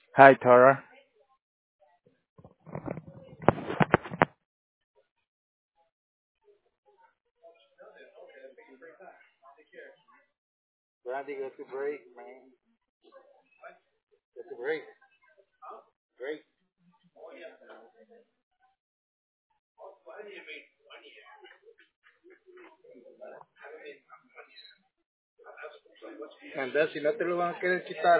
Hi, Tara. Brandy, go to break, man. Go to break. Break. Anda, si no te lo van a querer quitar.